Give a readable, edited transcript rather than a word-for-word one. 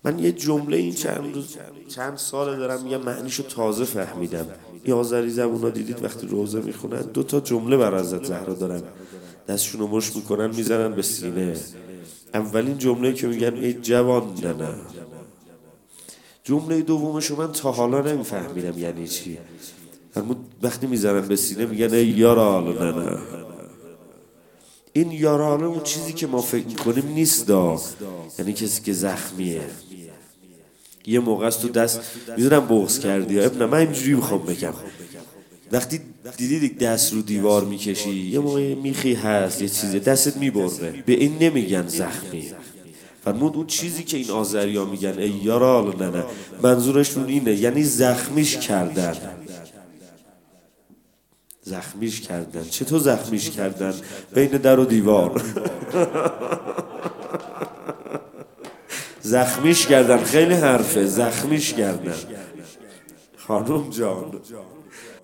من یه جمله این چند سال دارم میگم، معنیشو تازه فهمیدم. این آذری زبونا دیدید وقتی روزه میخونن 2 جمله بر حضرت زهرا دارن، دستشونو مشت میکنن میزنن به سینه. اولین جمله که میگن ای جوان نه. جمله دومشو من تا حالا نمیفهمیدم یعنی چی. وقتی میزنن به سینه میگن ای یارال نه. این یارال اون چیزی که ما فکر میکنیم نیست یعنی کسی که زخمیه. یه موقع است تو دست، میدونم بغض کردی یا ابن، من اینجوری میخوام بگم، وقتی دیدی دست رو دیوار میکشی یه موقع میخی هست یه چیزی دستت میبره، به این نمیگن زخمی. فرمود اون چیزی که این آذری ها میگن ای یارال نه، منظورشون اینه، یعنی زخمیش کردن. زخمیش کردن. چطور زخمیش کردن؟ بین در و دیوار. زخمیش کردن، خیلی حرفه. زخمیش کردن خانم جان.